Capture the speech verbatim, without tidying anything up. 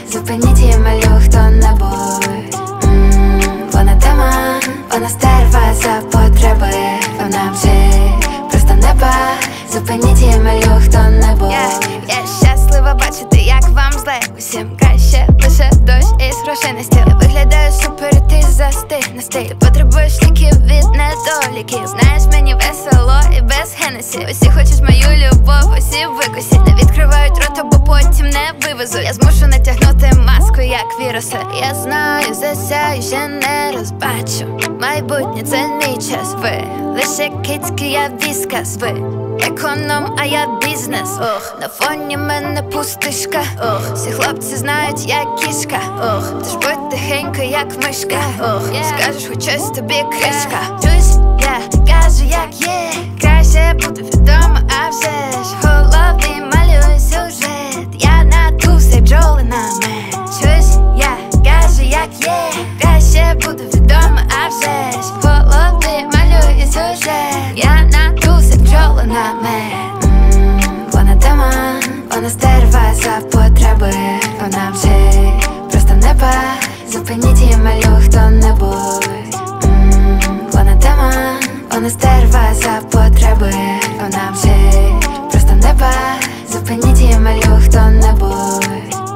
зупиніть її, малю хто-небудь. Ммм, вона дама, вона стерва за потреби. Вона вчить просто неба, зупиніть її, малю хто-небудь. yeah, Я щаслива бачити, як вам зле. Усім краще, лише дощ із грошей на стіл. Я виглядаю супер, і ти застиг на стиль. Ти потребуєш ліків від недоліків. Знаєш, мені весело і без Хеннесі. Усі хочуть мою любов, усі викосять. Не відкривають рота, бо потім не вивезуть. Я змушу натягнути маску, як віруси. Я знаю, засяю, ще не розбачу. Майбутнє, це мій час. Ви лише кицьки, я віскас. Ви економ, а я бізнес. Ох, на фоні мене пустишка. Ох, всі хлопці знають, я кішка. Ох, тож будь тихенько, як мишка. Ох, скажеш хоч щось, тобі кришка. Чусь, я кажу, як є. Краще бути відома, а вже ж. В голові малюю сюжет. Я на туси бджоли намет. Чусь, я кажу, як є. Краще бути відома, а вже ж. В голові малюю сюжет. Я на туси бджоли намет. Ммм, вона дама, вона стерва за потреби. Вона вчить просто неба, зупиніть її, малю хто-небудь. Ммм, вона дама, вона стерва за потреби. Вона вчить просто неба, зупиніть її, малю хто-небудь.